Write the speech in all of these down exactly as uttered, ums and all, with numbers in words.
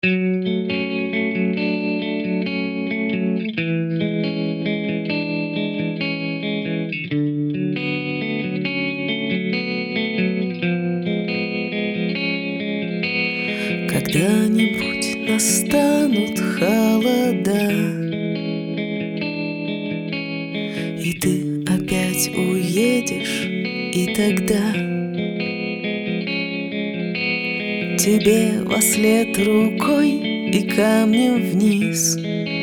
Когда-нибудь настанут холода, и ты опять уедешь, и тогда тебе вослед рукой и камнем вниз.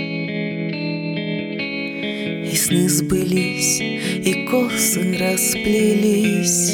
И сны сбылись, и косы расплелись.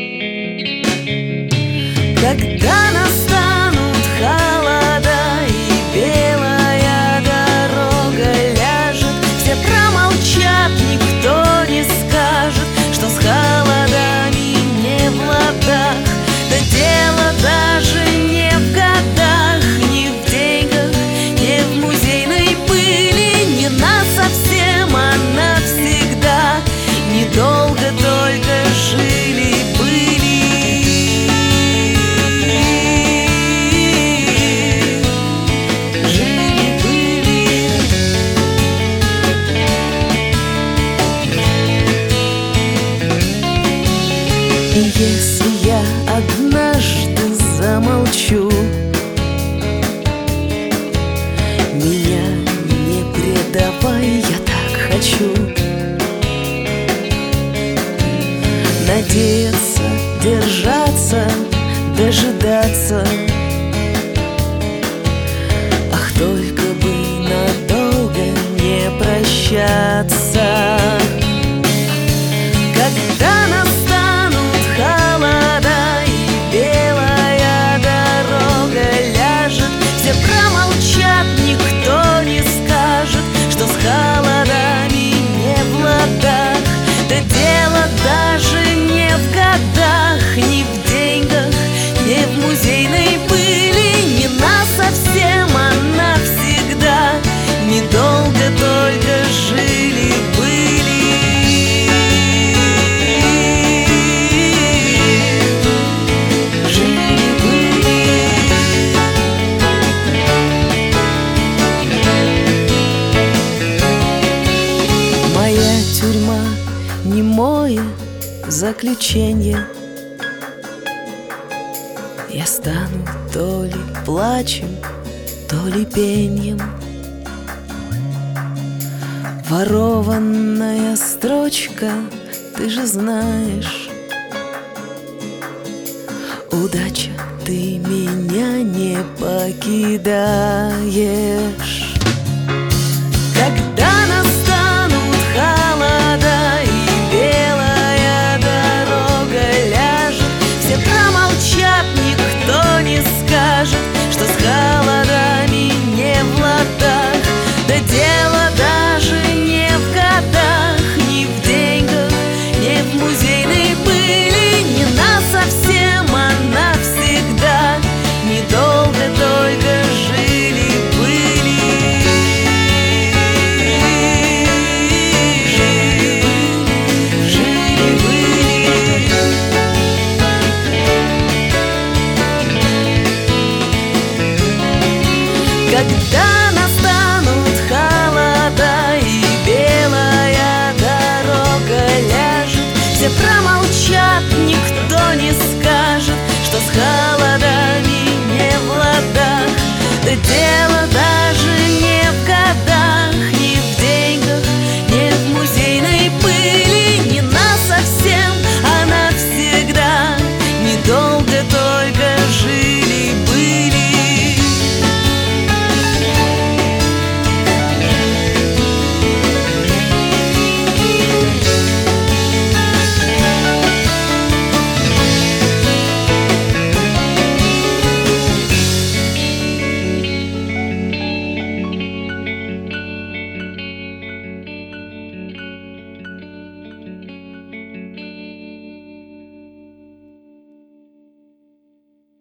Когда настанут холода и белая дорога ляжет, все промолчат, никто не скажет, что с холодами не в ладах. Да дело даже не в годах, не в деньгах, не в музейной пыли, не насовсем, а навсегда. Недолго только жили-были. И если я однажды замолчу, меня не предавай, я так хочу надеяться, держаться, дожидаться. Ах, только бы надолго не прощаться. Когда настанут холода и белая дорога ляжет, все промолчат, никто не скажет, что с холодами не в ладах. Да дело даже не в годах, не в деньгах, не в музейной пыли, не насовсем, а навсегда. Недолго только жили-были. Моя тюрьма немое заключение. Я стану то ли плачем, то ли пеньем. Ворованная строчка, ты же знаешь. Удача, ты меня не покидаешь. Когда настанут холода и белая дорога ляжет, все промолчат, никто не скажет, что с холодами не в ладах. Да дело даже не в годах, не в деньгах, не в музейной пыли, не насовсем, а навсегда. Недолго только жили-были. Когда настанут холода и белая дорога ляжет, все промолчат, никто не скажет, что с холодами